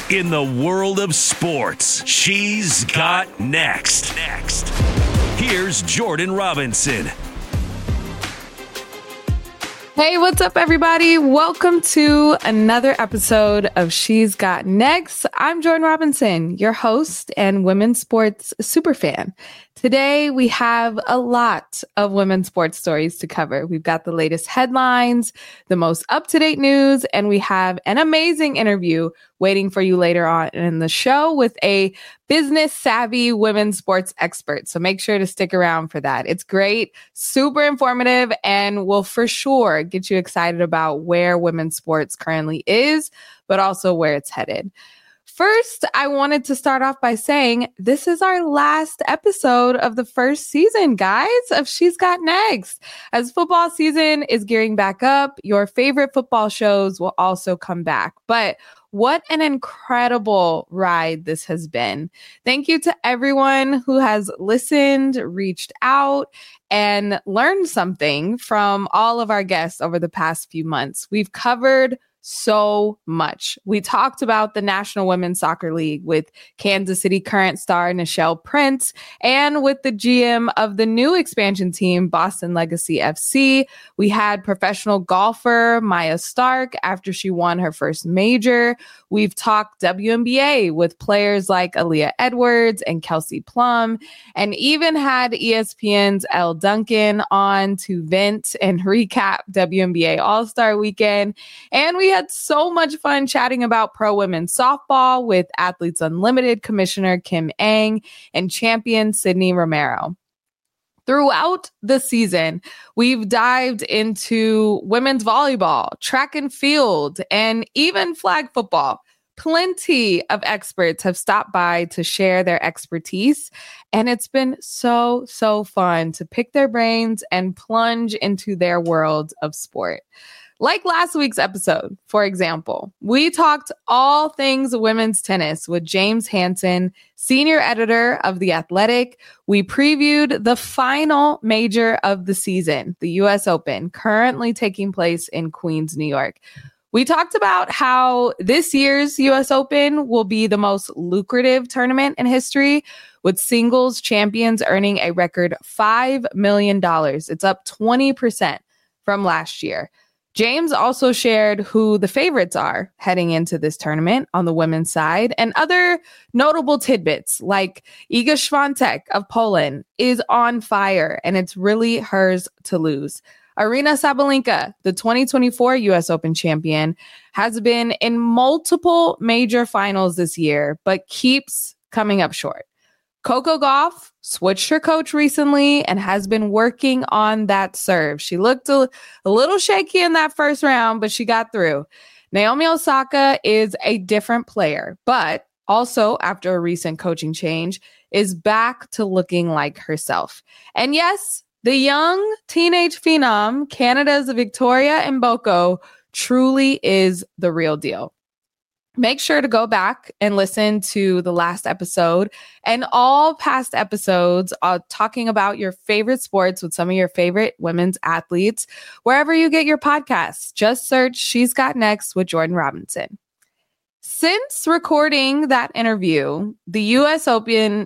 In the world of sports, she's got next. Here's Jordan Robinson. Hey, what's up, everybody? Welcome to another episode of She's Got Next. I'm Jordan Robinson, your host and women's sports superfan. Today, we have a lot of women's sports stories to cover. We've got the latest headlines, the most up-to-date news, and we have an amazing interview waiting for you later on in the show with a business-savvy women's sports expert. So make sure to stick around for that. It's great, super informative, and will for sure get you excited about where women's sports currently is, but also where it's headed. First, I wanted to start off by saying this is our last episode of the first season, guys, of She's Got Next. As football season is gearing back up, your favorite football shows will also come back. But what an incredible ride this has been. Thank you to everyone who has listened, reached out, and learned something from all of our guests over the past few months. We've covered so much. We talked about the National Women's Soccer League with Kansas City current star Nichelle Prince and with the GM of the new expansion team, Boston Legacy FC. We had professional golfer Maya Stark after she won her first major. We've talked WNBA with players like Aaliyah Edwards and Kelsey Plum, and even had ESPN's Elle Duncan on to vent and recap WNBA All-Star Weekend. And we had so much fun chatting about pro women's softball with Athletes Unlimited Commissioner Kim Ng and champion Sydney Romero. Throughout the season, we've dived into women's volleyball, track and field, and even flag football. Plenty of experts have stopped by to share their expertise, and it's been so fun to pick their brains and plunge into their world of sport. Like last week's episode, for example, we talked all things women's tennis with James Hansen, senior editor of The Athletic. We previewed the final major of the season, the U.S. Open, currently taking place in Queens, New York. We talked about how this year's U.S. Open will be the most lucrative tournament in history, with singles champions earning a record $5 million. It's up 20% from last year. James also shared who the favorites are heading into this tournament on the women's side, and other notable tidbits like Iga Świątek of Poland is on fire, and it's really hers to lose. Aryna Sabalenka, the 2024 U.S. Open champion, has been in multiple major finals this year, but keeps coming up short. Coco Gauff switched her coach recently and has been working on that serve. She looked a little shaky in that first round, but she got through. Naomi Osaka is a different player, but also, after a recent coaching change, is back to looking like herself. And yes, the young teenage phenom, Canada's Victoria Mboko, truly is the real deal. Make sure to go back and listen to the last episode and all past episodes talking about your favorite sports with some of your favorite women's athletes, wherever you get your podcasts. Just search She's Got Next with Jordan Robinson. Since recording that interview, the U.S. Open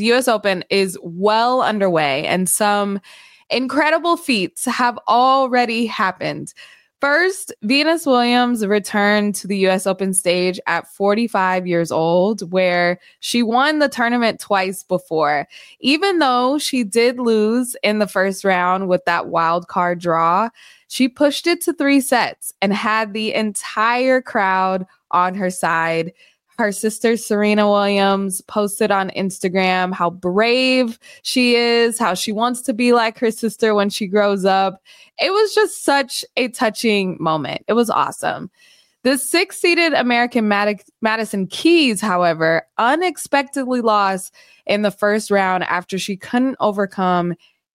is well underway, and some incredible feats have already happened. First, Venus Williams returned to the U.S. Open stage at 45 years old, where she won the tournament twice before. Even though she did lose in the first round with that wild card draw, she pushed it to 3 sets and had the entire crowd on her side. Her sister, Serena Williams, posted on Instagram how brave she is, how she wants to be like her sister when she grows up. It was just such a touching moment. It was awesome. The 6-seeded American Madison Keys, however, unexpectedly lost in the first round after she couldn't overcome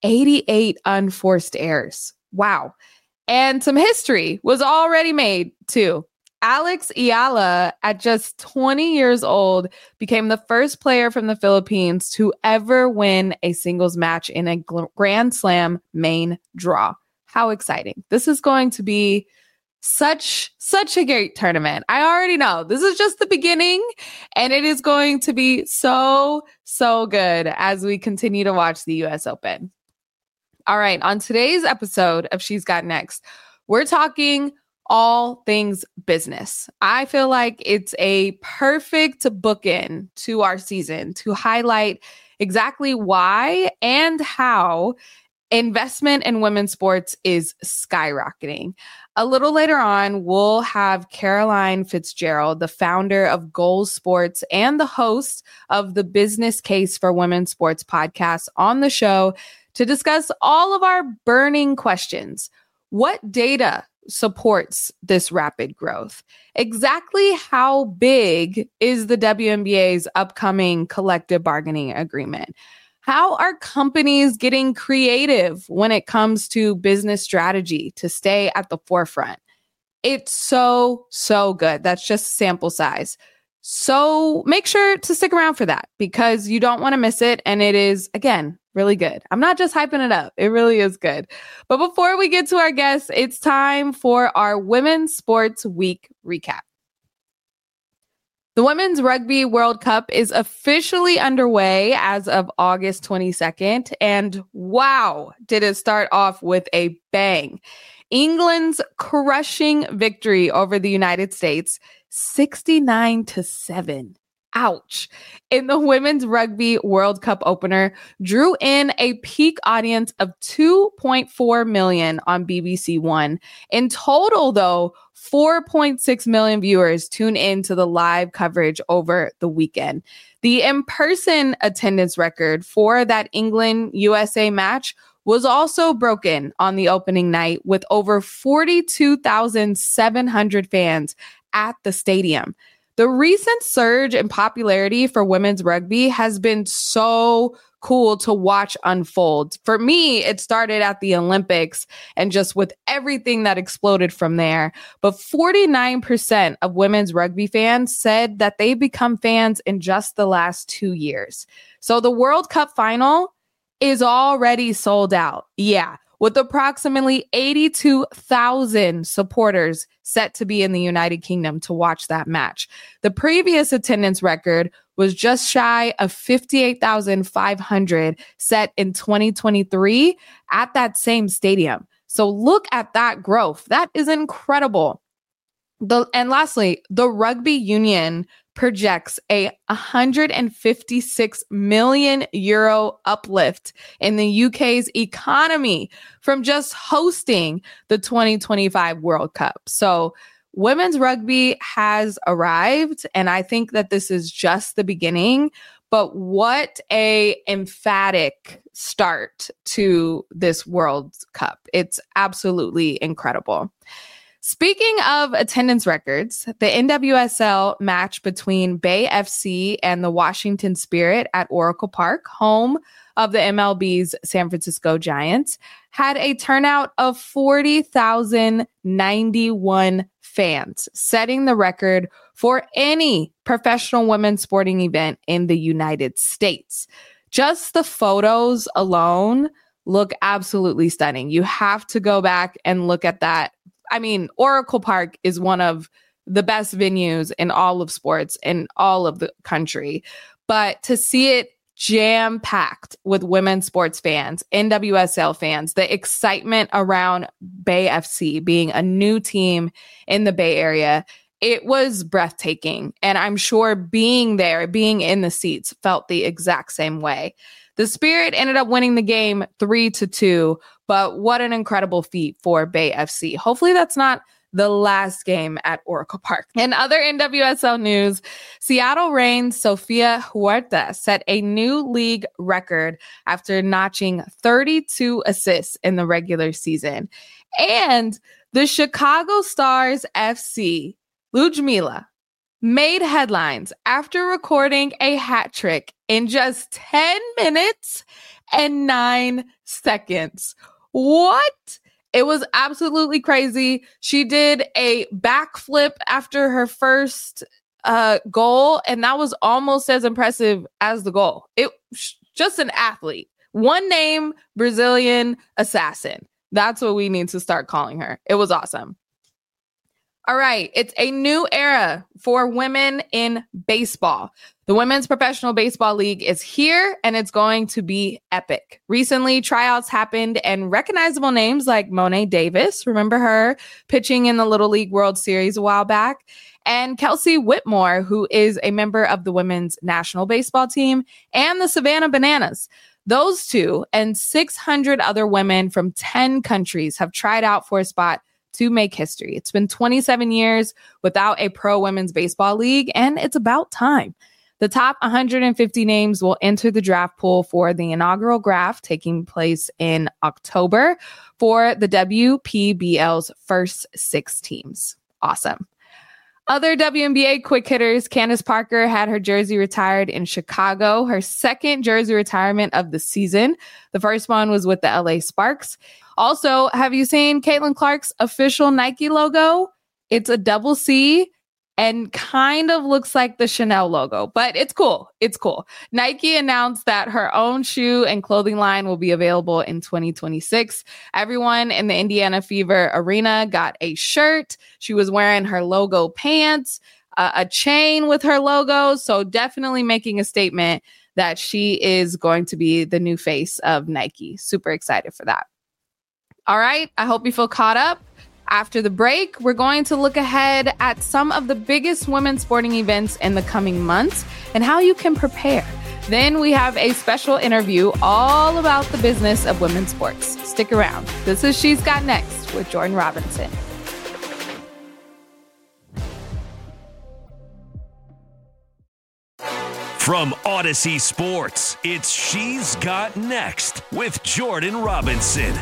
88 unforced errors. Wow. And some history was already made, too. Alex Ayala, at just 20 years old, became the first player from the Philippines to ever win a singles match in a Grand Slam main draw. How exciting. This is going to be Such a great tournament. I already know this is just the beginning, and it is going to be so good as we continue to watch the US Open. All right, on today's episode of She's Got Next, we're talking all things business. I feel like it's a perfect bookend to our season to highlight exactly why and how investment in women's sports is skyrocketing. A little later on, we'll have Caroline Fitzgerald, the founder of Goals Sports and the host of the Business Case for Women's Sports podcast, on the show to discuss all of our burning questions. What data supports this rapid growth? Exactly how big is the WNBA's upcoming collective bargaining agreement? How are companies getting creative when it comes to business strategy to stay at the forefront? It's so good. That's just a sample size. So make sure to stick around for that because you don't want to miss it. And it is, again, really good. I'm not just hyping it up. It really is good. But before we get to our guests, it's time for our Women's Sports Week recap. The Women's Rugby World Cup is officially underway as of August 22nd. And wow, did it start off with a bang. England's crushing victory over the United States, 69-7. Ouch. In the Women's Rugby World Cup opener, drew in a peak audience of 2.4 million on BBC One. In total, though, 4.6 million viewers tune in to the live coverage over the weekend. The in-person attendance record for that England-USA match was also broken on the opening night with over 42,700 fans at the stadium. The recent surge in popularity for women's rugby has been so cool to watch unfold. For me, it started at the Olympics and just with everything that exploded from there. But 49% of women's rugby fans said that they've become fans in just the last 2 years. So the World Cup final is already sold out. Yeah, with approximately 82,000 supporters set to be in the United Kingdom to watch that match. The previous attendance record was just shy of 58,500 set in 2023 at that same stadium. So look at that growth. That is incredible. And lastly, the Rugby Union projects a 156 million euro uplift in the UK's economy from just hosting the 2025 World Cup. So women's rugby has arrived, and I think that this is just the beginning. But what a emphatic start to this World Cup. It's absolutely incredible. Speaking of attendance records, the NWSL match between Bay FC and the Washington Spirit at Oracle Park, home of the MLB's San Francisco Giants, had a turnout of 40,091 fans, setting the record for any professional women's sporting event in the United States. Just the photos alone look absolutely stunning. You have to go back and look at that. I mean, Oracle Park is one of the best venues in all of sports in all of the country. But to see it jam-packed with women's sports fans, NWSL fans, the excitement around Bay FC being a new team in the Bay Area, it was breathtaking. And I'm sure being there, being in the seats, felt the exact same way. The Spirit ended up winning the game 3-2, but what an incredible feat for Bay FC. Hopefully that's not the last game at Oracle Park. In other NWSL news, Seattle Reigns' Sofia Huerta set a new league record after notching 32 assists in the regular season. And the Chicago Stars FC, Ludmila, made headlines after recording a hat trick in just 10 minutes and 9 seconds. What? It was absolutely crazy. She did a backflip after her first goal, and that was almost as impressive as the goal. It just an athlete. One name, Brazilian assassin. That's what we need to start calling her. It was awesome. All right. It's a new era for women in baseball. The Women's Professional Baseball League is here and it's going to be epic. Recently, tryouts happened and recognizable names like Mo'ne Davis, remember her pitching in the Little League World Series a while back, and Kelsey Whitmore, who is a member of the women's national baseball team, and the Savannah Bananas. Those two and 600 other women from 10 countries have tried out for a spot to make history. It's been 27 years without a pro women's baseball league, and it's about time. The top 150 names will enter the draft pool for the inaugural draft taking place in October for the WPBL's first 6 teams. Awesome. Other WNBA quick hitters, Candace Parker had her jersey retired in Chicago, her second jersey retirement of the season. The first one was with the LA Sparks. Also, have you seen Caitlin Clark's official Nike logo? It's a double C and kind of looks like the Chanel logo, but it's cool. It's cool. Nike announced that her own shoe and clothing line will be available in 2026. Everyone in the Indiana Fever Arena got a shirt. She was wearing her logo pants, a chain with her logo. So definitely making a statement that she is going to be the new face of Nike. Super excited for that. All right. I hope you feel caught up. After the break, we're going to look ahead at some of the biggest women's sporting events in the coming months and how you can prepare. Then we have a special interview all about the business of women's sports. Stick around. This is She's Got Next with Jordan Robinson. From Odyssey Sports, it's She's Got Next with Jordan Robinson.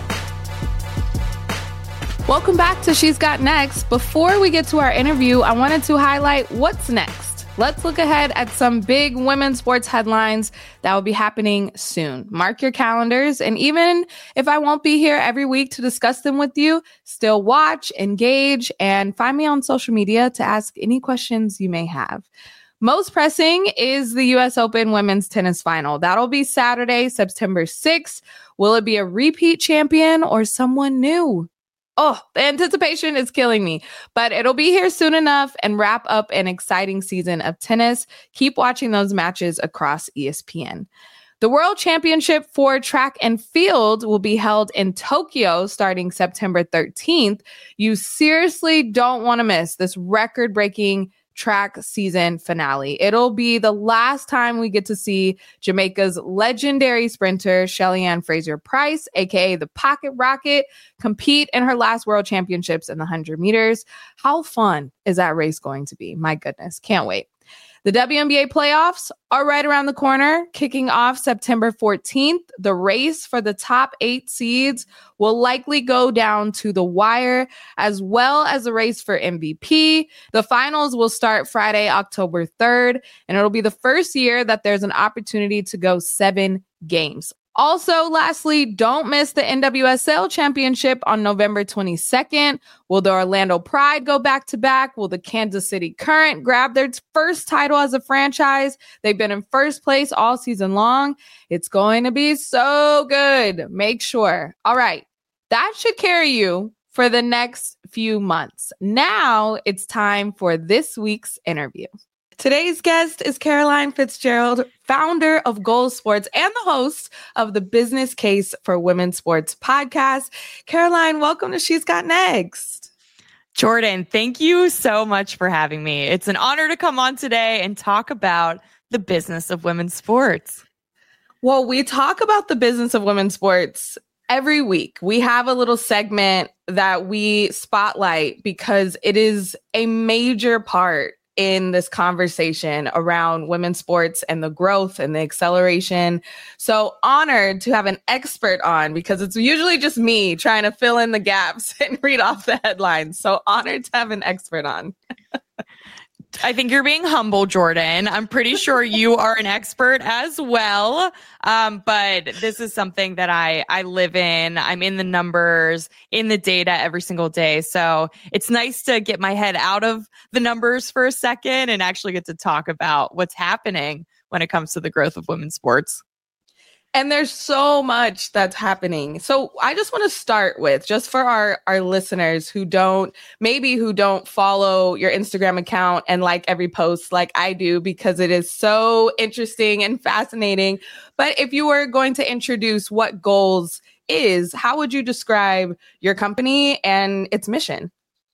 Welcome back to She's Got Next. Before we get to our interview, I wanted to highlight what's next. Let's look ahead at some big women's sports headlines that will be happening soon. Mark your calendars. And even if I won't be here every week to discuss them with you, still watch, engage, and find me on social media to ask any questions you may have. Most pressing is the U.S. Open women's tennis final. That'll be Saturday, September 6th. Will it be a repeat champion or someone new? Oh, the anticipation is killing me, but it'll be here soon enough and wrap up an exciting season of tennis. Keep watching those matches across ESPN. The World Championship for track and field will be held in Tokyo starting September 13th. You seriously don't want to miss this record-breaking track season finale. It'll be the last time we get to see Jamaica's legendary sprinter, Shelly-Ann Fraser-Pryce, aka the Pocket Rocket, compete in her last World Championships in the 100 meters. How fun is that race going to be? My goodness, can't wait. The WNBA playoffs are right around the corner, kicking off September 14th. The race for the top 8 seeds will likely go down to the wire, as well as the race for MVP. The finals will start Friday, October 3rd, and it'll be the first year that there's an opportunity to go 7 games. Also, lastly, don't miss the NWSL Championship on November 22nd. Will the Orlando Pride go back-to-back? Will the Kansas City Current grab their first title as a franchise? They've been in first place all season long. It's going to be so good. Make sure. All right. That should carry you for the next few months. Now it's time for this week's interview. Today's guest is Caroline Fitzgerald, founder of Goal Sports and the host of the Business Case for Women's Sports podcast. Caroline, welcome to She's Got Next. Jordan, thank you so much for having me. It's an honor to come on today and talk about the business of women's sports. Well, we talk about the business of women's sports every week. We have a little segment that we spotlight because it is a major part in this conversation around women's sports and the growth and the acceleration. So honored to have an expert on, because it's usually just me trying to fill in the gaps and read off the headlines. So honored to have an expert on. I think you're being humble, Jordan. I'm pretty sure you are an expert as well. But this is something that I live in. I'm in the numbers, in the data every single day. So it's nice to get my head out of the numbers for a second and actually get to talk about what's happening when it comes to the growth of women's sports. And there's so much that's happening. So I just want to start with, just for our listeners who don't follow your Instagram account and like every post like I do, because it is so interesting and fascinating. But if you were going to introduce what Goals is, how would you describe your company and its mission?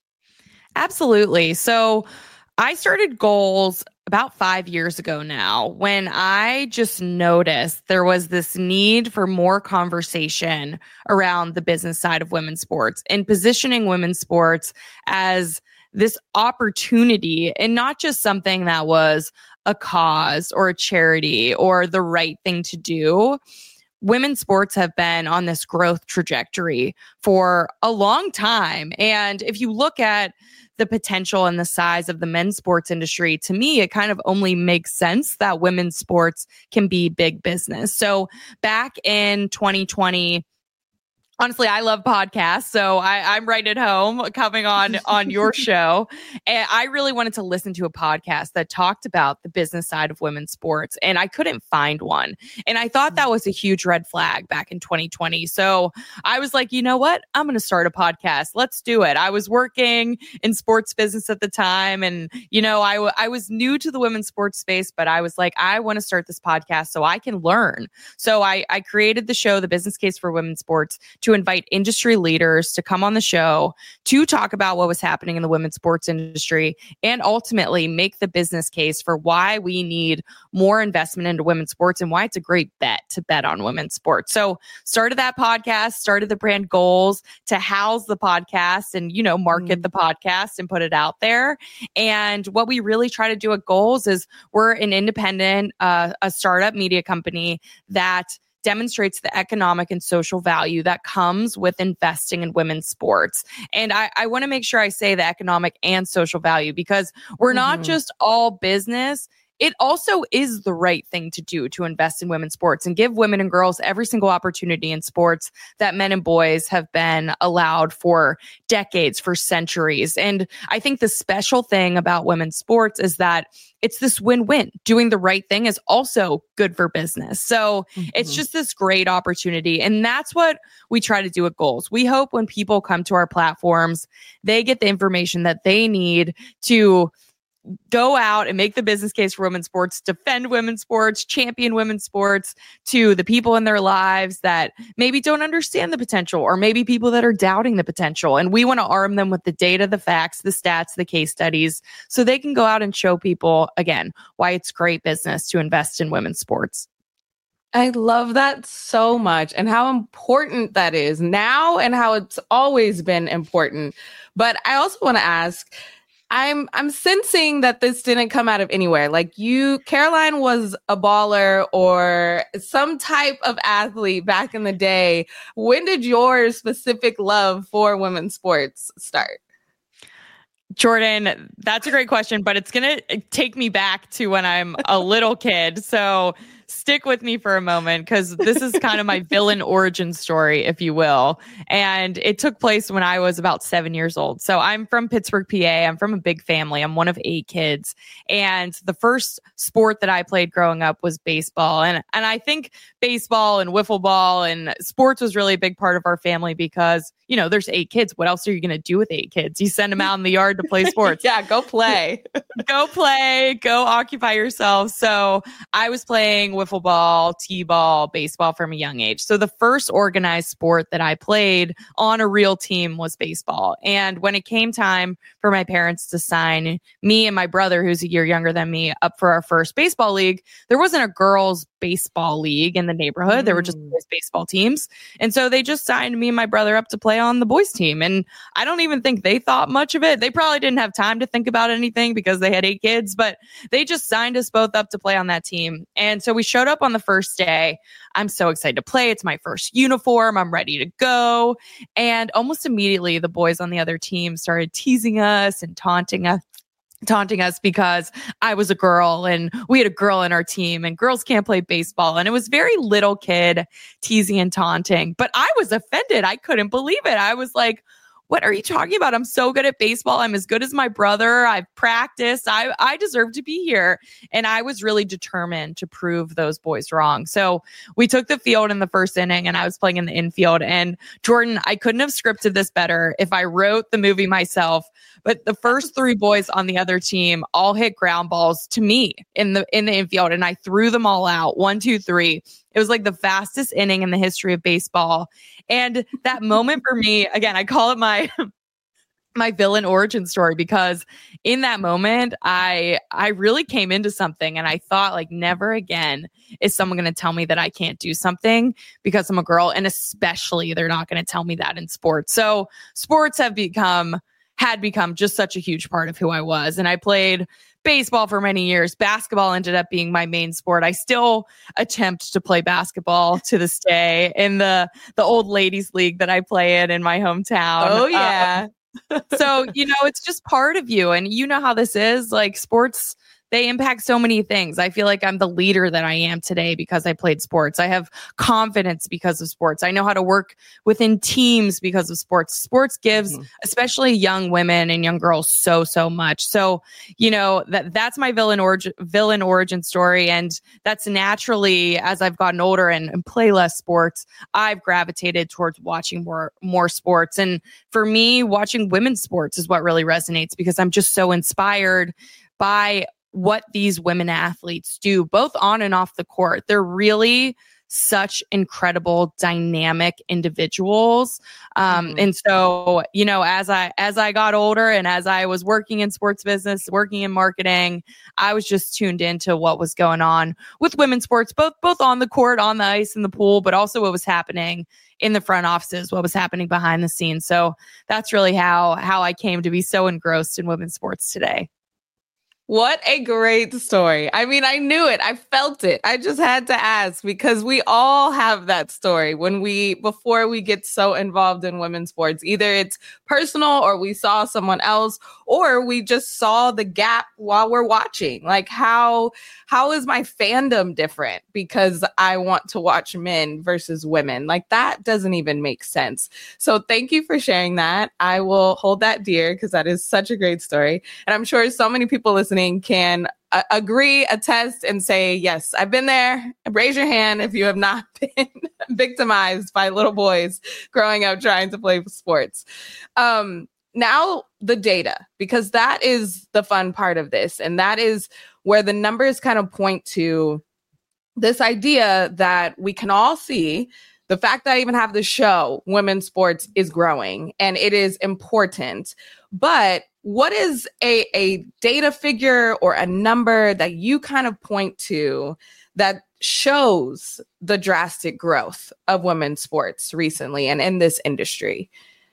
Absolutely. So I started Goals about 5 years ago now, when I just noticed there was this need for more conversation around the business side of women's sports and positioning women's sports as this opportunity and not just something that was a cause or a charity or the right thing to do. Women's sports have been on this growth trajectory for a long time. And if you look at the potential and the size of the men's sports industry, to me, it kind of only makes sense that women's sports can be big business. So back in 2020, honestly, I love podcasts, so I'm right at home coming on your show. And I really wanted to listen to a podcast that talked about the business side of women's sports, and I couldn't find one. And I thought that was a huge red flag back in 2020. So I was like, you know what? I'm going to start a podcast. Let's do it. I was working in sports business at the time, and, you know, I was new to the women's sports space, but I was like, I want to start this podcast so I can learn. So I created the show, The Business Case for Women's Sports, to invite industry leaders to come on the show to talk about what was happening in the women's sports industry and ultimately make the business case for why we need more investment into women's sports and why it's a great bet to bet on women's sports. So started that podcast, started the brand Goals to house the podcast and, you know, market the podcast and put it out there. And what we really try to do at Goals is we're an independent, a startup media company that demonstrates the economic and social value that comes with investing in women's sports. And I want to make sure I say the economic and social value, because we're not just all business. It also is the right thing to do to invest in women's sports and give women and girls every single opportunity in sports that men and boys have been allowed for decades, for centuries. And I think the special thing about women's sports is that it's this win-win. Doing the right thing is also good for business. So it's just this great opportunity. And that's what we try to do at Goals. We hope when people come to our platforms, they get the information that they need to go out and make the business case for women's sports, defend women's sports, champion women's sports to the people in their lives that maybe don't understand the potential, or maybe people that are doubting the potential. And we want to arm them with the data, the facts, the stats, the case studies, so they can go out and show people, again, why it's great business to invest in women's sports. I love that so much, and how important that is now and how it's always been important. But I also want to ask, I'm sensing that this didn't come out of anywhere. Like Caroline was a baller or some type of athlete back in the day. When did your specific love for women's sports start? Jordan, that's a great question, but it's going to take me back to when I'm a little kid. So stick with me for a moment, because this is kind of my villain origin story, if you will. And it took place when I was about 7 years old. So I'm from Pittsburgh, PA. I'm from a big family. I'm one of 8 kids. And the first sport that I played growing up was baseball. And I think baseball and wiffle ball and sports was really a big part of our family because, you know, there's 8 kids. What else are you going to do with 8 kids? You send them out in the yard to play sports. Yeah, go play. Go play, go occupy yourself. So I was playing wiffle ball, t-ball, baseball from a young age. So the first organized sport that I played on a real team was baseball. And when it came time for my parents to sign me and my brother, who's a year younger than me, up for our first baseball league, there wasn't a girls' baseball league in the neighborhood. There were just boys' baseball teams. And so they just signed me and my brother up to play on the boys' team. And I don't even think they thought much of it. They probably didn't have time to think about anything because they had 8 kids, but they just signed us both up to play on that team. And so we showed up on the first day. I'm so excited to play. It's my first uniform. I'm ready to go. And almost immediately, the boys on the other team started teasing us and taunting us because I was a girl and we had a girl in our team and girls can't play baseball. And it was very little kid teasing and taunting, but I was offended. I couldn't believe it. I was like, what are you talking about? I'm so good at baseball. I'm as good as my brother. I've practiced. I deserve to be here. And I was really determined to prove those boys wrong. So we took the field in the first inning and I was playing in the infield. And Jordan, I couldn't have scripted this better if I wrote the movie myself. But the first three boys on the other team all hit ground balls to me in the infield. And I threw them all out. 1, 2, 3. It was like the fastest inning in the history of baseball. And that moment for me, again, I call it my villain origin story, because in that moment, I really came into something and I thought, like, never again is someone going to tell me that I can't do something because I'm a girl. And especially they're not going to tell me that in sports. So sports had become just such a huge part of who I was. And I played baseball for many years. Basketball ended up being my main sport. I still attempt to play basketball to this day in the old ladies league that I play in my hometown. Oh yeah. So, it's just part of you. And you know how this is, like, sports, they impact so many things. I feel like I'm the leader that I am today because I played sports. I have confidence because of sports. I know how to work within teams because of sports. Sports gives, especially young women and young girls, so much. So, that's my villain origin story. And that's naturally, as I've gotten older and play less sports, I've gravitated towards watching more sports. And for me, watching women's sports is what really resonates, because I'm just so inspired by what these women athletes do, both on and off the court. They're really such incredible, dynamic individuals. And so, as I got older and as I was working in sports business, working in marketing, I was just tuned into what was going on with women's sports, both on the court, on the ice, in the pool, but also what was happening in the front offices, what was happening behind the scenes. So that's really how I came to be so engrossed in women's sports today. What a great story. I mean, I knew it. I felt it. I just had to ask, because we all have that story before we get so involved in women's sports. Either it's personal, or we saw someone else, or we just saw the gap while we're watching. Like, how is my fandom different because I want to watch men versus women? Like, that doesn't even make sense. So thank you for sharing that. I will hold that dear, because that is such a great story. And I'm sure so many people listening can agree, attest, and say, yes, I've been there. Raise your hand if you have not been victimized by little boys growing up trying to play sports. Now the data, because that is the fun part of this. And that is where the numbers kind of point to this idea that we can all see. The fact that I even have the show, women's sports, is growing and it is important. But what is a data figure or a number that you kind of point to that shows the drastic growth of women's sports recently and in this industry?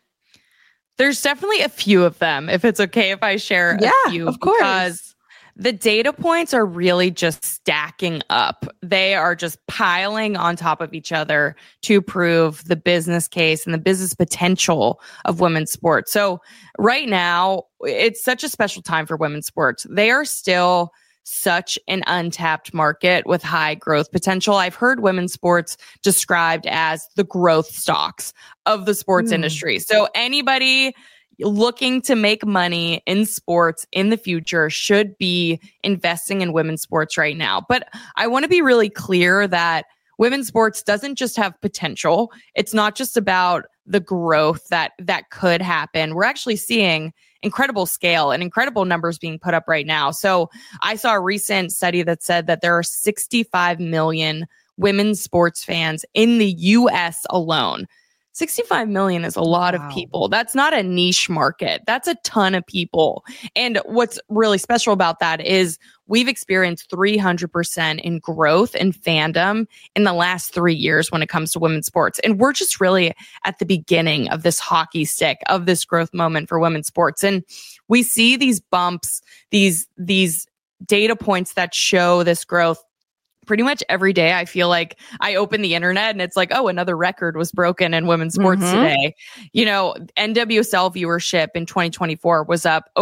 There's definitely a few of them, if it's okay if I share a few. Of course. Because the data points are really just stacking up. They are just piling on top of each other to prove the business case and the business potential of women's sports. So right now, it's such a special time for women's sports. They are still such an untapped market with high growth potential. I've heard women's sports described as the growth stocks of the sports industry. So anybody looking to make money in sports in the future should be investing in women's sports right now. But I want to be really clear that women's sports doesn't just have potential. It's not just about the growth that could happen. We're actually seeing incredible scale and incredible numbers being put up right now. So I saw a recent study that said that there are 65 million women's sports fans in the US alone. 65 million is a lot of people. That's not a niche market. That's a ton of people. And what's really special about that is we've experienced 300% in growth and fandom in the last 3 years when it comes to women's sports. And we're just really at the beginning of this hockey stick, of this growth moment for women's sports. And we see these bumps, these data points that show this growth pretty much every day. I feel like I open the internet and it's like, oh, another record was broken in women's sports today. You know, NWSL viewership in 2024 was up over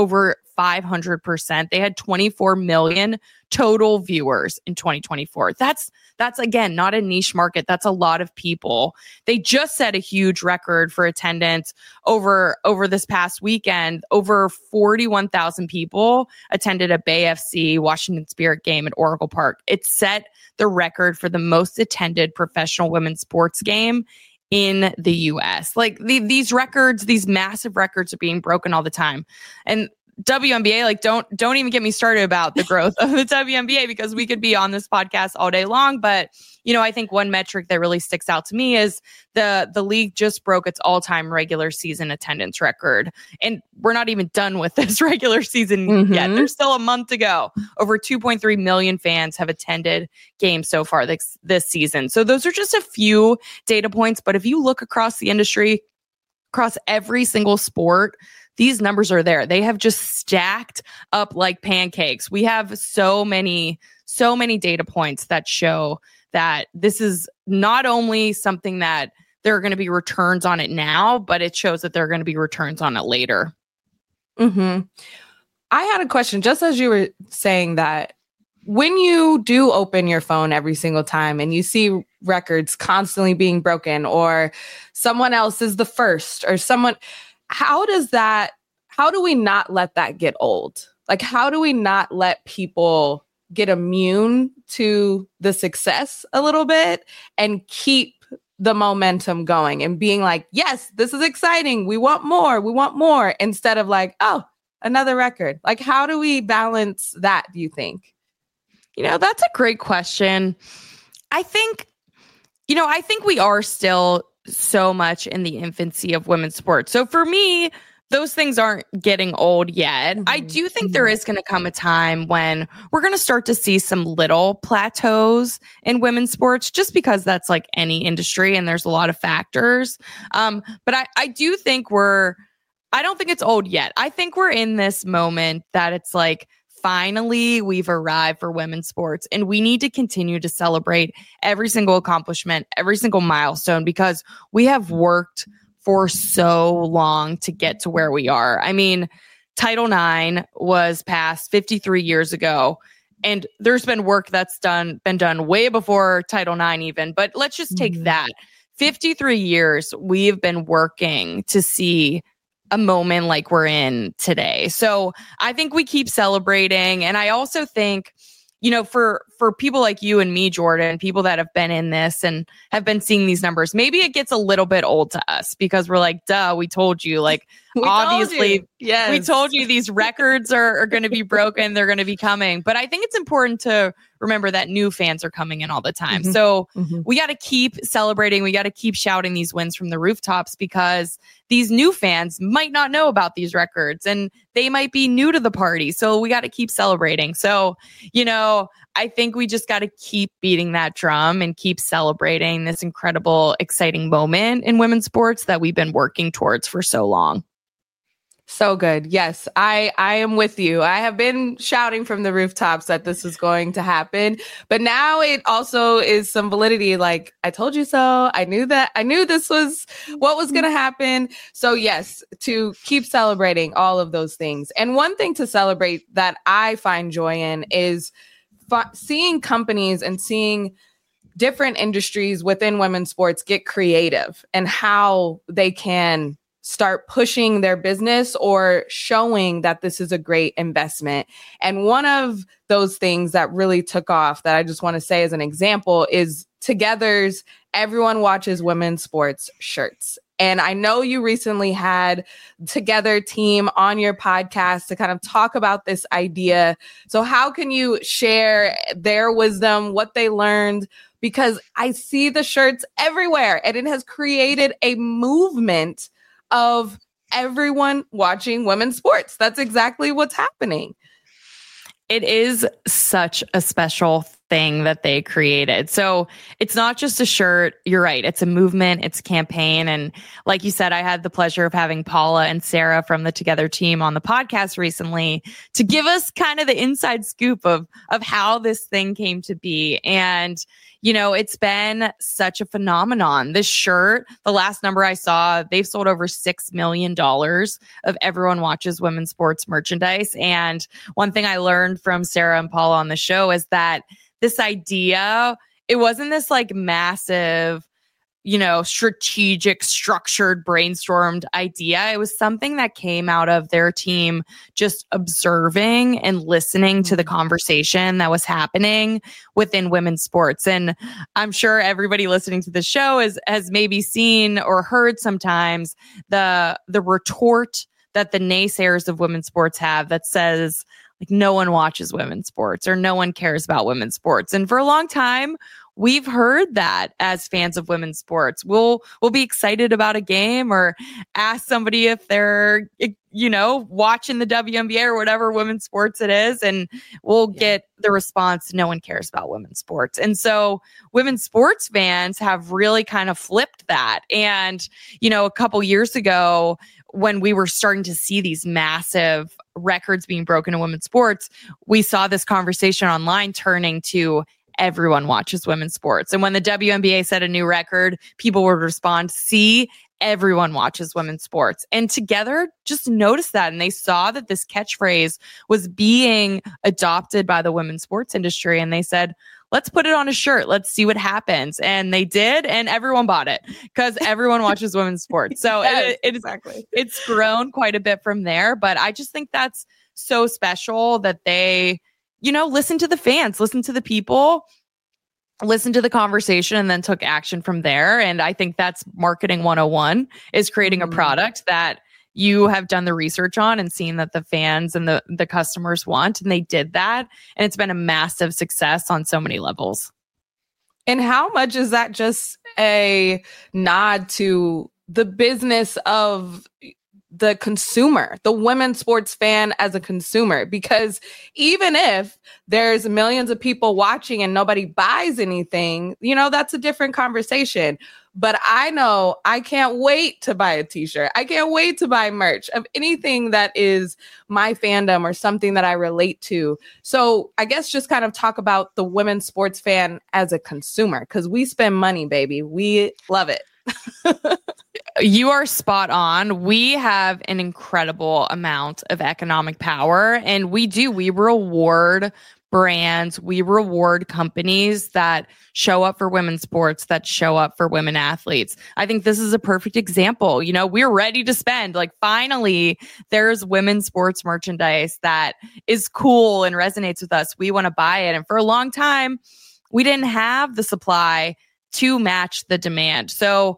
500%. They had 24 million total viewers in 2024. That's again, not a niche market. That's a lot of people. They just set a huge record for attendance over this past weekend. Over 41,000 people attended a Bay FC Washington Spirit game at Oracle Park. It set the record for the most attended professional women's sports game in the US. Like these records, these massive records are being broken all the time. And WNBA, like don't even get me started about the growth of the WNBA, because we could be on this podcast all day long. But, you know, I think one metric that really sticks out to me is the league just broke its all-time regular season attendance record. And we're not even done with this regular season yet. There's still a month to go. Over 2.3 million fans have attended games so far this season. So those are just a few data points. But if you look across the industry, across every single sport, these numbers are there. They have just stacked up like pancakes. We have so many data points that show that this is not only something that there are going to be returns on it now, but it shows that there are going to be returns on it later. I had a question, just as you were saying that, when you do open your phone every single time and you see records constantly being broken, or someone else is the first, or someone, how do we not let that get old? Like, how do we not let people get immune to the success a little bit and keep the momentum going and being like, yes, this is exciting. We want more, instead of like, oh, another record. Like, how do we balance that, do you think? You know, that's a great question. I think we are still so much in the infancy of women's sports. So for me, those things aren't getting old yet. I do think there is going to come a time when we're going to start to see some little plateaus in women's sports, just because that's like any industry and there's a lot of factors. But I do think I don't think it's old yet. I think we're in this moment that it's like, finally, we've arrived for women's sports, and we need to continue to celebrate every single accomplishment, every single milestone, because we have worked for so long to get to where we are. I mean, Title IX was passed 53 years ago, and there's been work that's been done way before Title IX even. But let's just take that. 53 years we've been working to see a moment like we're in today. So I think we keep celebrating. And I also think, you know, for people like you and me, Jordan, people that have been in this and have been seeing these numbers, maybe it gets a little bit old to us because we're like, duh, we told you. Like, obviously, we told you these records are going to be broken. They're going to be coming. But I think it's important to remember that new fans are coming in all the time. So we got to keep celebrating. We got to keep shouting these wins from the rooftops, because these new fans might not know about these records and they might be new to the party. So we got to keep celebrating. So, you know, I think we just got to keep beating that drum and keep celebrating this incredible, exciting moment in women's sports that we've been working towards for so long. So good. Yes, I am with you. I have been shouting from the rooftops that this is going to happen, but now it also is some validity. Like, I told you so. I knew this was what was going to happen. So yes, to keep celebrating all of those things. And one thing to celebrate that I find joy in is seeing companies and seeing different industries within women's sports get creative and how they can start pushing their business or showing that this is a great investment. And one of those things that really took off that I just want to say as an example is Together's Everyone Watches Women's Sports shirts. And I know you recently had Together team on your podcast to kind of talk about this idea. So how can you share their wisdom, what they learned? Because I see the shirts everywhere and it has created a movement of everyone watching women's sports. That's exactly what's happening. It is such a special thing that they created. So it's not just a shirt. You're right. It's a movement. It's a campaign. And like you said, I had the pleasure of having Paula and Sarah from the Together team on the podcast recently to give us kind of the inside scoop of how this thing came to be. And it's been such a phenomenon. This shirt, the last number I saw, they've sold over $6 million of Everyone Watches Women's Sports merchandise. And one thing I learned from Sarah and Paula on the show is that this idea, it wasn't this like massive, strategic, structured, brainstormed idea. It was something that came out of their team just observing and listening to the conversation that was happening within women's sports. And I'm sure everybody listening to the show has maybe seen or heard sometimes the retort that the naysayers of women's sports have that says, like, no one watches women's sports or no one cares about women's sports. And for a long time, we've heard that as fans of women's sports. We'll be excited about a game or ask somebody if they're, watching the WNBA or whatever women's sports it is. And we'll get the response, no one cares about women's sports. And so women's sports fans have really kind of flipped that. And, a couple years ago, when we were starting to see these massive records being broken in women's sports, we saw this conversation online turning to everyone watches women's sports. And when the WNBA set a new record, people would respond, see, everyone watches women's sports. And Together just noticed that. And they saw that this catchphrase was being adopted by the women's sports industry. And they said, let's put it on a shirt. Let's see what happens. And they did. And everyone bought it because everyone watches women's sports. So it's grown quite a bit from there. But I just think that's so special that they, listen to the fans, listen to the people, listen to the conversation, and then took action from there. And I think that's marketing 101 is creating a product that you have done the research on and seen that the fans and the customers want. And they did that. And it's been a massive success on so many levels. And how much is that just a nod to the business of the consumer, the women's sports fan as a consumer? Because even if there's millions of people watching and nobody buys anything, that's a different conversation. But I know I can't wait to buy a t-shirt. I can't wait to buy merch of anything that is my fandom or something that I relate to. So I guess just kind of talk about the women's sports fan as a consumer, because we spend money, baby. We love it. You are spot on. We have an incredible amount of economic power, and we reward brands, we reward companies that show up for women's sports, that show up for women athletes. I think this is a perfect example. We're ready to spend. Like, finally, there's women's sports merchandise that is cool and resonates with us. We want to buy it. And for a long time, we didn't have the supply to match the demand. So,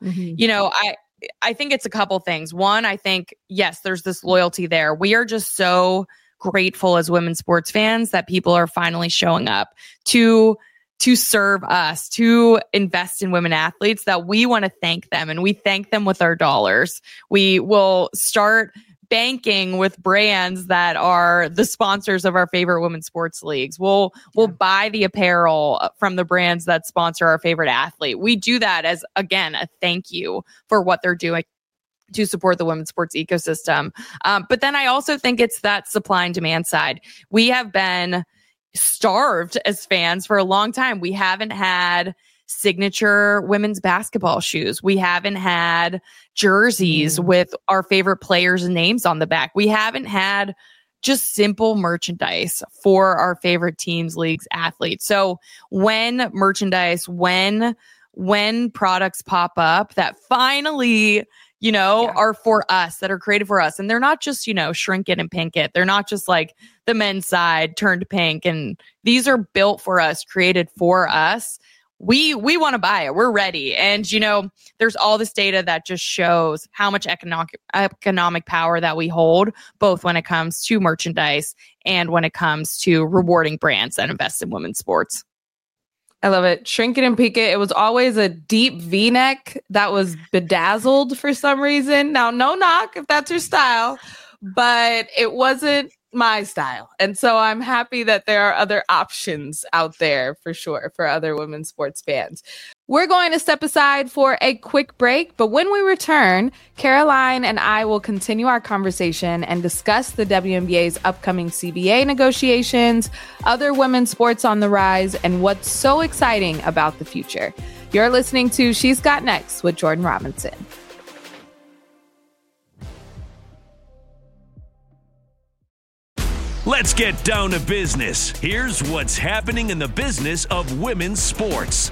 I think it's a couple things. One, I think, yes, there's this loyalty there. We are just so grateful as women's sports fans that people are finally showing up to serve us, to invest in women athletes, that we want to thank them, and we thank them with our dollars. We will start banking with brands that are the sponsors of our favorite women's sports leagues. We'll buy the apparel from the brands that sponsor our favorite athlete. We do that as, again, a thank you for what they're doing to support the women's sports ecosystem. But then I also think it's that supply and demand side. We have been starved as fans for a long time. We haven't had signature women's basketball shoes. We haven't had jerseys with our favorite players' names on the back. We haven't had just simple merchandise for our favorite teams, leagues, athletes. So when merchandise, when products pop up that finally, are for us, that are created for us, and they're not just, shrink it and pink it. They're not just like the men's side turned pink, and these are built for us, created for us. We want to buy it. We're ready. And, there's all this data that just shows how much economic power that we hold, both when it comes to merchandise and when it comes to rewarding brands that invest in women's sports. I love it. Shrink it and peek it. It was always a deep V-neck that was bedazzled for some reason. Now, no knock if that's your style, but it wasn't my style. And so I'm happy that there are other options out there for sure for other women's sports fans. We're going to step aside for a quick break, but when we return, Caroline and I will continue our conversation and discuss the WNBA's upcoming CBA negotiations, other women's sports on the rise, and what's so exciting about the future. You're listening to She's Got Next with Jordan Robinson. Let's get down to business. Here's what's happening in the business of women's sports.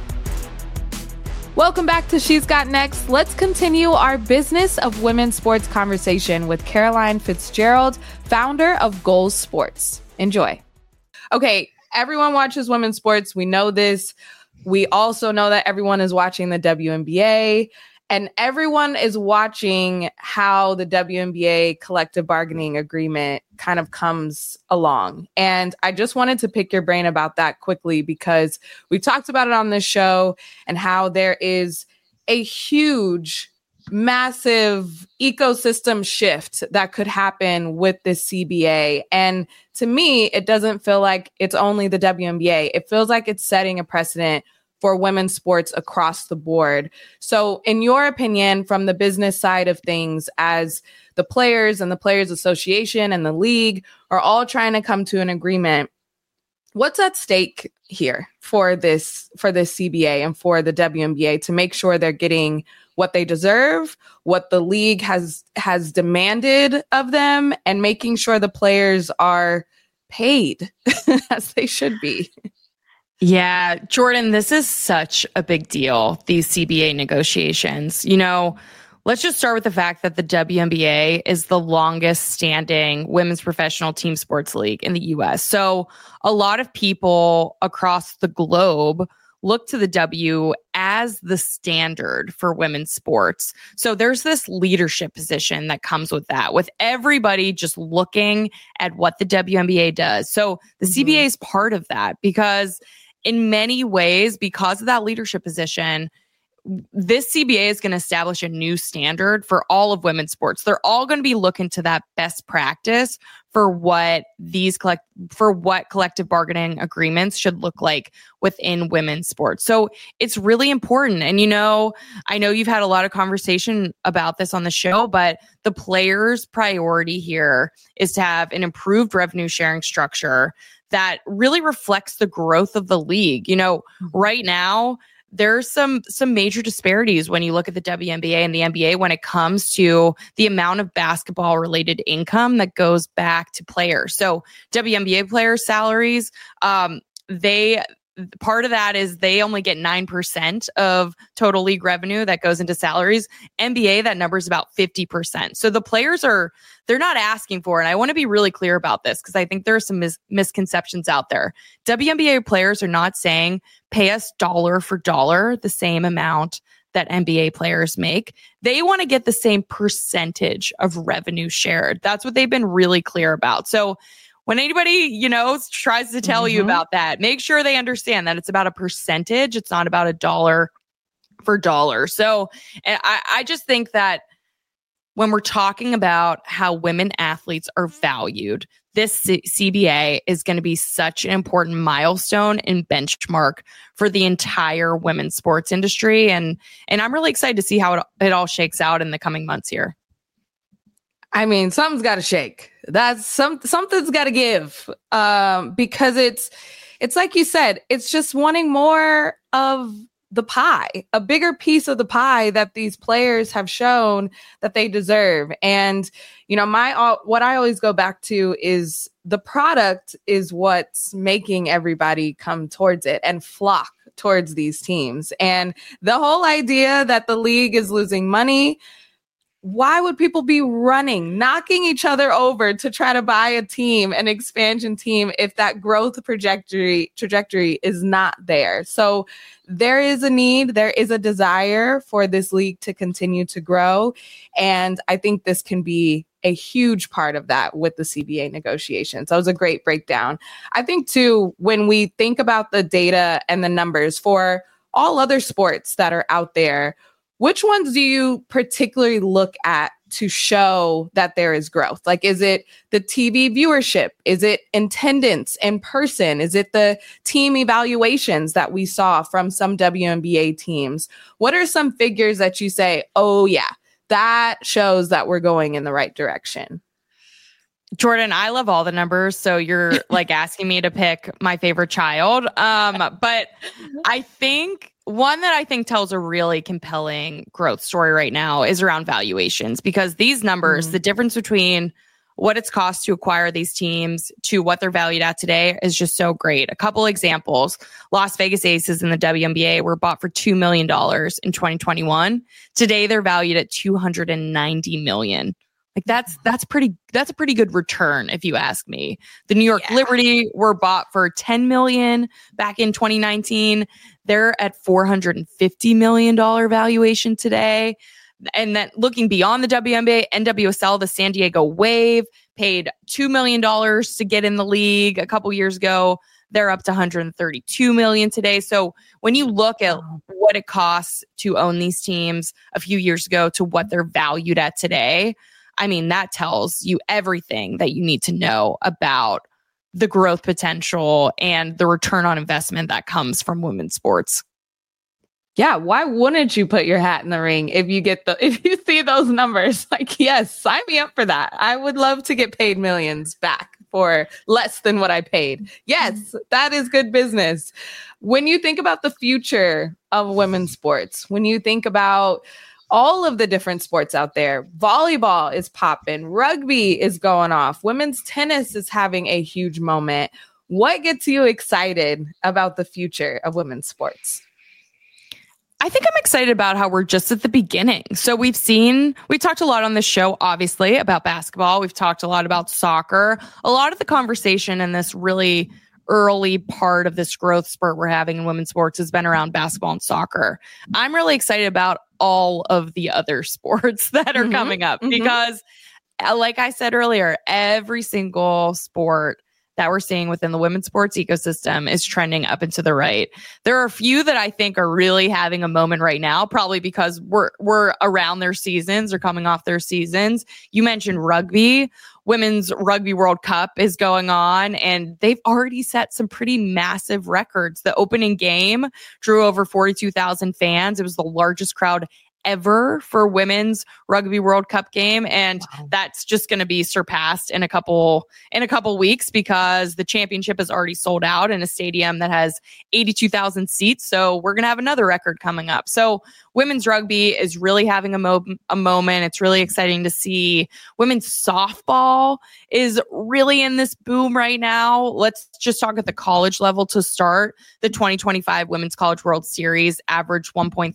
Welcome back to She's Got Next. Let's continue our business of women's sports conversation with Caroline Fitzgerald, founder of Goals Sports. Enjoy. Okay, everyone watches women's sports. We know this. We also know that everyone is watching the WNBA. And everyone is watching how the WNBA collective bargaining agreement kind of comes along. And I just wanted to pick your brain about that quickly because we've talked about it on this show and how there is a huge, massive ecosystem shift that could happen with this CBA. And to me, it doesn't feel like it's only the WNBA. It feels like it's setting a precedent for women's sports across the board. So in your opinion, from the business side of things, as the players and the Players Association and the league are all trying to come to an agreement, what's at stake here for this CBA and for the WNBA to make sure they're getting what they deserve, what the league has demanded of them, and making sure the players are paid as they should be? Yeah, Jordan, this is such a big deal, these CBA negotiations. You know, let's just start with the fact that the WNBA is the longest standing women's professional team sports league in the US. So a lot of people across the globe look to the W as the standard for women's sports. So there's this leadership position that comes with that, with everybody just looking at what the WNBA does. So the CBA is part of that because in many ways, because of that leadership position, this CBA is going to establish a new standard for all of women's sports. They're all going to be looking to that best practice for what collective bargaining agreements should look like within women's sports. So it's really important. And, you know, I know you've had a lot of conversation about this on the show, but the players' priority here is to have an improved revenue sharing structure that really reflects the growth of the league. You know, right now, there's some major disparities when you look at the WNBA and the NBA when it comes to the amount of basketball-related income that goes back to players. So WNBA players' salaries, part of that is they only get 9% of total league revenue that goes into salaries. NBA, that number is about 50%. So the players they're not asking for, and I want to be really clear about this because I think there are some misconceptions out there. WNBA players are not saying pay us dollar for dollar the same amount that NBA players make. They want to get the same percentage of revenue shared. That's what they've been really clear about. So when anybody, you know, tries to tell you about that, make sure they understand that it's about a percentage. It's not about a dollar for dollar. So I just think that when we're talking about how women athletes are valued, this CBA is going to be such an important milestone and benchmark for the entire women's sports industry. And I'm really excited to see how it all shakes out in the coming months here. I mean, something's got to shake. That's something's got to give, because it's like you said, it's just wanting more of the pie, a bigger piece of the pie that these players have shown that they deserve. And, you know, what I always go back to is the product is what's making everybody come towards it and flock towards these teams. And the whole idea that the league is losing money, why would people be knocking each other over to try to buy a team, an expansion team, if that growth trajectory is not there? So there is a need, there is a desire for this league to continue to grow. And I think this can be a huge part of that with the CBA negotiations. That was a great breakdown. I think too, when we think about the data and the numbers for all other sports that are out there, which ones do you particularly look at to show that there is growth? Like, is it the TV viewership? Is it attendance in person? Is it the team evaluations that we saw from some WNBA teams? What are some figures that you say, oh yeah, that shows that we're going in the right direction? Jordan, I love all the numbers, so you're like asking me to pick my favorite child. But I think one that I think tells a really compelling growth story right now is around valuations, because these numbers, the difference between what it's cost to acquire these teams to what they're valued at today is just so great. A couple examples: Las Vegas Aces in the WNBA were bought for $2 million in 2021. Today, they're valued at $290 million. Like that's a pretty good return, if you ask me. The New York Liberty were bought for $10 million back in 2019. They're at $450 million valuation today. And then looking beyond the WNBA, NWSL, the San Diego Wave paid $2 million to get in the league a couple years ago. They're up to $132 million today. So when you look at what it costs to own these teams a few years ago to what they're valued at today, I mean, that tells you everything that you need to know about the growth potential and the return on investment that comes from women's sports. Yeah, why wouldn't you put your hat in the ring if you see those numbers? Like, yes, sign me up for that. I would love to get paid millions back for less than what I paid. Yes, that is good business. When you think about the future of women's sports, when you think about all of the different sports out there, volleyball is popping, rugby is going off, women's tennis is having a huge moment. What gets you excited about the future of women's sports? I think I'm excited about how we're just at the beginning. So we talked a lot on this show, obviously, about basketball. We've talked a lot about soccer. A lot of the conversation in this really early part of this growth spurt we're having in women's sports has been around basketball and soccer. I'm really excited about all of the other sports that are coming up because, like I said earlier, every single sport that we're seeing within the women's sports ecosystem is trending up and to the right. There are a few that I think are really having a moment right now, probably because we're around their seasons or coming off their seasons. You mentioned rugby. Women's Rugby World Cup is going on, and they've already set some pretty massive records. The opening game drew over 42,000 fans. It was the largest crowd ever for women's Rugby World Cup game, and that's just going to be surpassed in a couple weeks because the championship is already sold out in a stadium that has 82,000 seats. So we're going to have another record coming up. So women's rugby is really having a moment. It's really exciting to see. Women's softball is really in this boom right now. Let's just talk at the college level to start. The 2025 Women's College World Series averaged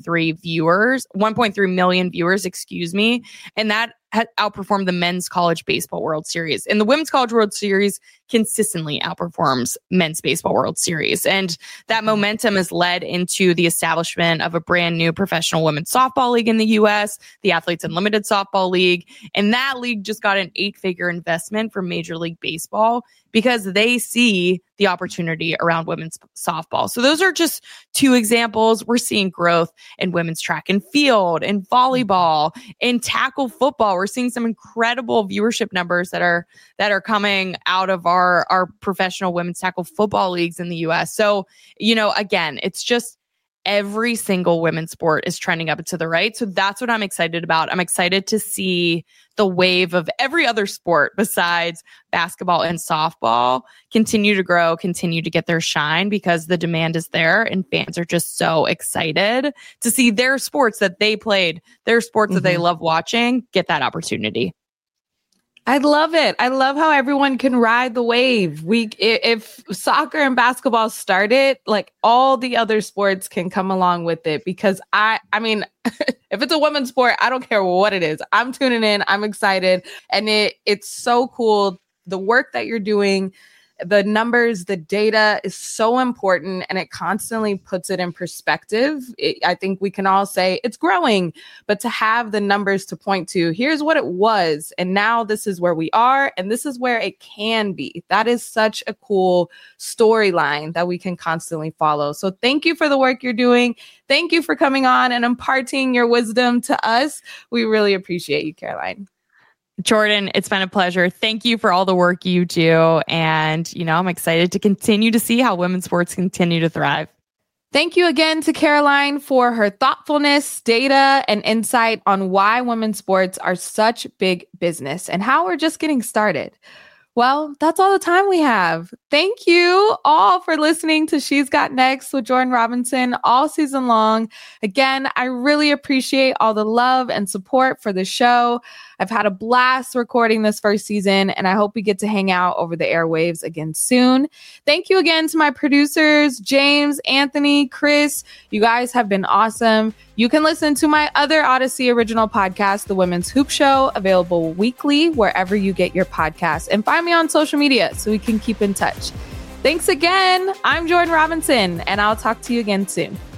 1.3 million viewers, and that outperformed the Men's College Baseball World Series. And the Women's College World Series consistently outperforms Men's Baseball World Series. And that momentum has led into the establishment of a brand new professional women's softball league in the U.S., the Athletes Unlimited Softball League. And that league just got an 8-figure investment from Major League Baseball because they see the opportunity around women's softball. So those are just two examples. We're seeing growth in women's track and field, in volleyball, in tackle football. We're seeing some incredible viewership numbers that are coming out of our professional women's tackle football leagues in the US. So, again, it's just every single women's sport is trending up and to the right. So that's what I'm excited about. I'm excited to see the wave of every other sport besides basketball and softball continue to grow, continue to get their shine because the demand is there and fans are just so excited to see their sports that they played, their sports that they love watching, get that opportunity. I love it. I love how everyone can ride the wave. If soccer and basketball started, like all the other sports can come along with it because I mean, if it's a women's sport, I don't care what it is. I'm tuning in. I'm excited. And it's so cool. The work that you're doing The numbers, the data is so important, and it constantly puts it in perspective. I think we can all say it's growing, but to have the numbers to point to, here's what it was, and now this is where we are, and this is where it can be. That is such a cool storyline that we can constantly follow. So thank you for the work you're doing. Thank you for coming on and imparting your wisdom to us. We really appreciate you, Caroline. Jordan, it's been a pleasure. Thank you for all the work you do. And, I'm excited to continue to see how women's sports continue to thrive. Thank you again to Caroline for her thoughtfulness, data, and insight on why women's sports are such big business and how we're just getting started. Well, that's all the time we have. Thank you all for listening to She's Got Next with Jordan Robinson all season long. Again, I really appreciate all the love and support for the show. I've had a blast recording this first season, and I hope we get to hang out over the airwaves again soon. Thank you again to my producers, James, Anthony, Chris. You guys have been awesome. You can listen to my other Odyssey original podcast, The Women's Hoop Show, available weekly wherever you get your podcasts. And find me on social media so we can keep in touch. Thanks again. I'm Jordan Robinson, and I'll talk to you again soon.